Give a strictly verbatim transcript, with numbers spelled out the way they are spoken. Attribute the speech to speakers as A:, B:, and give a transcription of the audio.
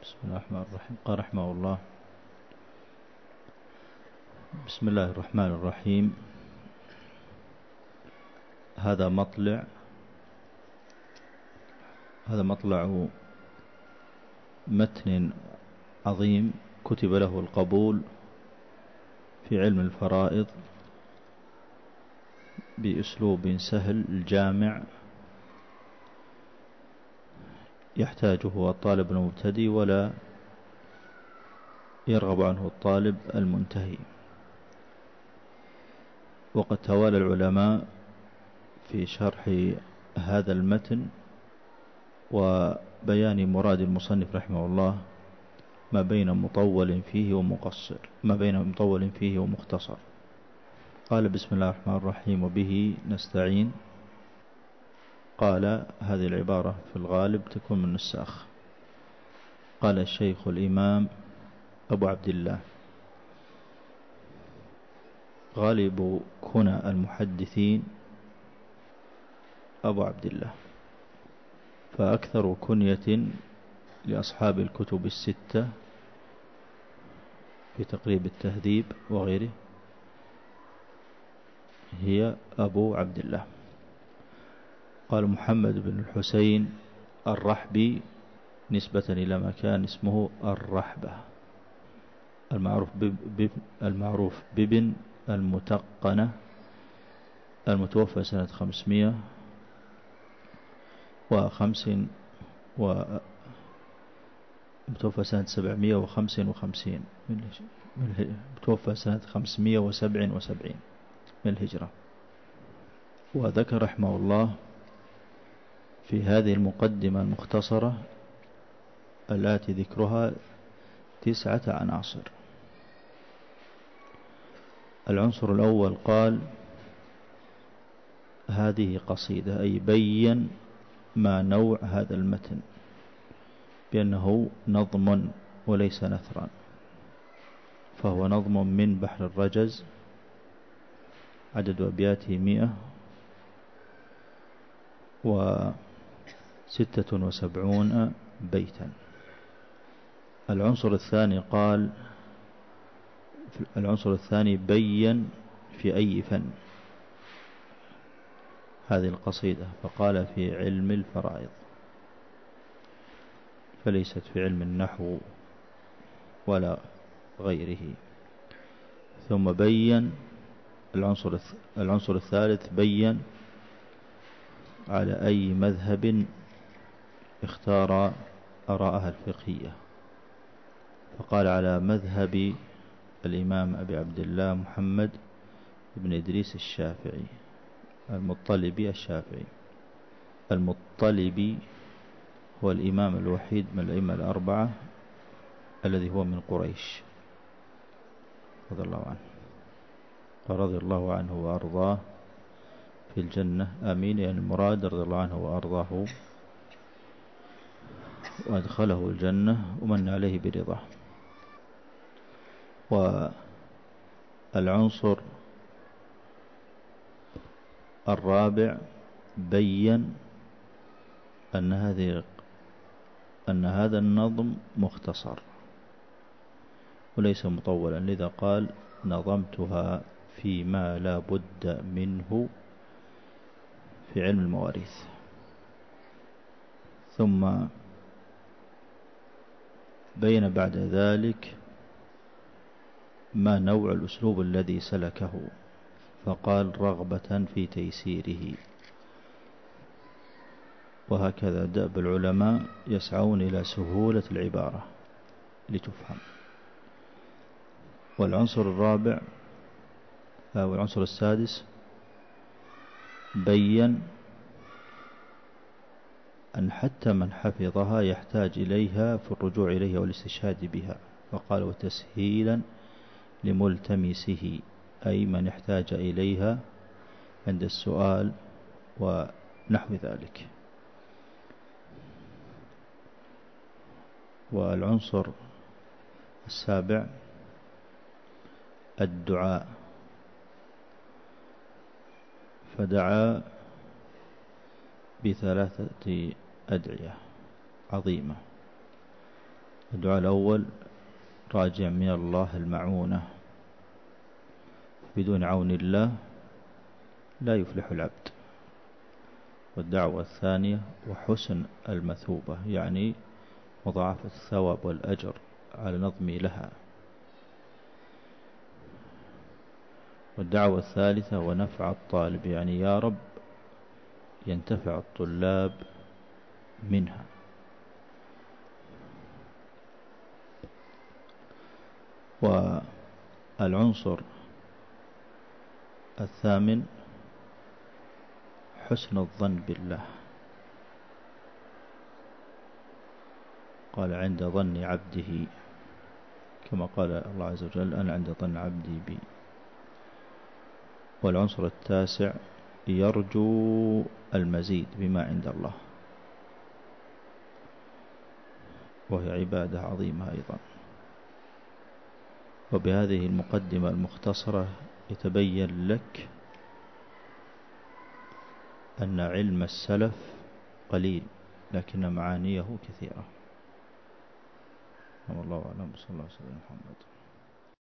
A: بسم الله الرحمن الرحيم. قال رحمه الله: بسم الله الرحمن الرحيم. هذا مطلع هذا مطلع متن عظيم كتب له القبول في علم الفرائض بأسلوب سهل الجامع يحتاجه الطالب المبتدئ ولا يرغب عنه الطالب المنتهي. وقد توالى العلماء في شرح هذا المتن وبيان مراد المصنف رحمه الله ما بين مطول فيه ومقصر ما بين مطول فيه ومختصر. قال: بسم الله الرحمن الرحيم وبه نستعين. قال: هذه العبارة في الغالب تكون من النساخ. قال الشيخ الإمام أبو عبد الله: غالب كنى المحدثين أبو عبد الله، فأكثر كنية لأصحاب الكتب الستة في تقريب التهذيب وغيره هي أبو عبد الله. قال: محمد بن الحسين الرحبي نسبة إلى مكان اسمه الرحبة، المعروف بب المعروف بابن المتقنة، المتوفى سنة خمسمائة وخمس و متوفى سنة سبعمائة وخمسة وخمسين متوفى سنة خمسمائة وسبعة وسبعين من الهجرة. وذكر رحمه الله في هذه المقدمة المختصرة التي ذكرها تسعة عناصر. العنصر الأول قال: هذه قصيدة، أي بين ما نوع هذا المتن بأنه نظم وليس نثرا، فهو نظم من بحر الرجز، عدد أبياته مئة وستة وسبعون بيتا. العنصر الثاني قال العنصر الثاني بين في أي فن هذه القصيدة، فقال: في علم الفرائض، فليست في علم النحو ولا غيره. ثم بين العنصر العنصر الثالث بين على أي مذهب اختار آراءها الفقهية، فقال: على مذهب الإمام أبي عبد الله محمد بن إدريس الشافعي المطلبي الشافعي. المطلبي هو الإمام الوحيد من الأئمة الأربعة الذي هو من قريش رضي الله عنه، ورضي الله عنه وأرضاه في الجنة، آمين. يعني المراد رضي الله عنه وأرضاه وأدخله الجنة ومن عليه برضاه. والعنصر الرابع بين أن هذه أن هذا النظم مختصر وليس مطولا، لذا قال: نظمتها فيما لا بد منه في علم المواريث. ثم بين بعد ذلك ما نوع الأسلوب الذي سلكه، فقال: رغبة في تيسيره. وهكذا دأب العلماء يسعون إلى سهولة العبارة لتفهم. والعنصر الرابع أو العنصر السادس بين أن حتى من حفظها يحتاج إليها في الرجوع إليها والاستشهاد بها، فقال: وتسهيلا لملتمسه، أي من احتاج إليها عند السؤال ونحو ذلك. والعنصر السابع الدعاء، فدعا بثلاثة أدعية عظيمة. الدعاء الأول راجع من الله المعونة، بدون عون الله لا يفلح العبد. والدعوة الثانية وحسن المثوبة، يعني مضاعفة الثواب والأجر على نظمي لها. والدعوة الثالثة ونفع الطالب، يعني يا رب ينتفع الطلاب منها. والعنصر الثامن حسن الظن بالله، قال عند ظن عبده، كما قال الله عز وجل أنا عند ظن عبدي بي. والعنصر التاسع يرجو المزيد بما عند الله، وهي عبادة عظيمة أيضا. وبهذه المقدمة المختصرة يتبين لك أن علم السلف قليل لكن معانيه كثيرة. والله أعلم. صلى الله عليه وسلم محمد.